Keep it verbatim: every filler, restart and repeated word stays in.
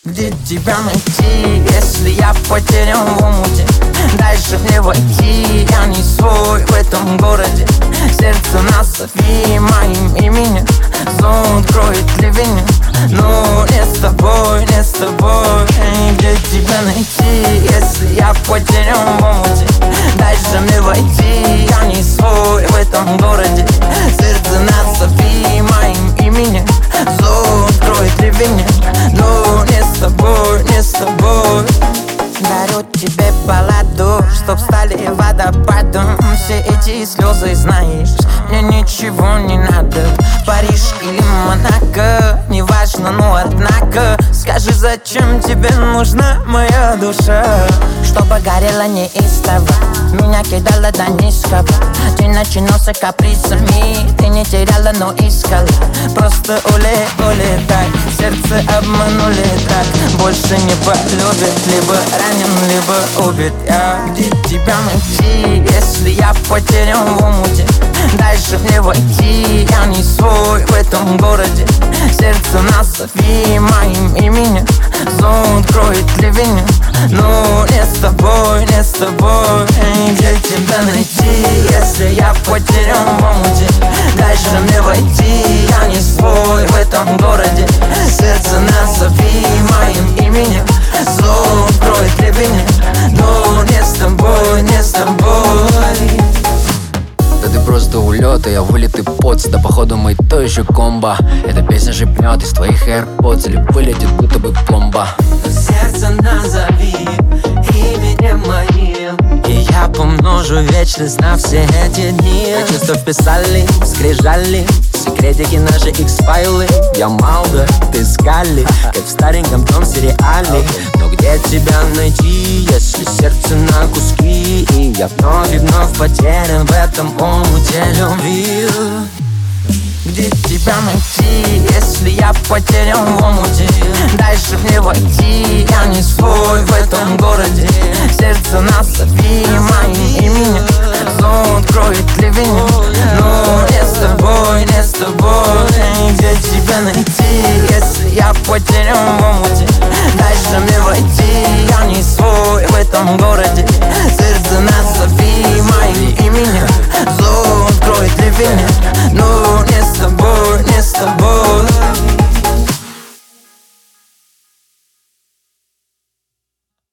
Где тебя найти, если я потерян в омуте? Дальше мне войти, я не свой в этом городе. Сердце назови моим именем, зонт кроет ливень. Но не с тобой, не с тобой. Где тебя найти, если я потерян в омуте? Дальше мне войти, я не свой в этом городе. Сердце назови моим именем, зонт кроет ливень. Но не с тобой, не с тобой. Дарю тебе балладу, чтоб стали водопадом все эти слезы, знаешь, мне ничего не надо. Париж или Монако, неважно, но однако скажи, зачем тебе нужна моя душа? Чтобы горела неистово, меня кидала до низкого. Ты начинался капризами, ты не теряла, но искала. Просто уле, улетай, сердце обманули так. Больше не полюбит, либо ранен, либо убит. Я где тебя найти, если я потерян в омуте? Дальше мне войти, я не свой в этом городе. Сердце назови моим именем, зонт кроет ливень. Но не с тобой, не с тобой. Где тебя найти, если я потерян в омуте? Дальше мне войти, я не свой в этом городе. Сердце назови моим именем, зонт кроет ливень. Но не с тобой, не с тобой. Да ты просто улет, а я вылитый поц. Да походу мы то еще комбо. Эта песня шипнет из твоих AirPods или вылетит будто бы пломба. Сердце назови именем моим, и я помножу вечность на все эти дни. Мы чисто вписали, скрижали секретики, наши X-файлы. Я Малда, ты Скалли, как в стареньком том сериале. Но где тебя найти, если сердце на куски? И я вновь и вновь потерян в этом омуте любви. Где тебя найти, если я потерян в омуте? Дальше мне войти, я не свой в этом городе. Сердце назови моим именем, зонт кроет ливень.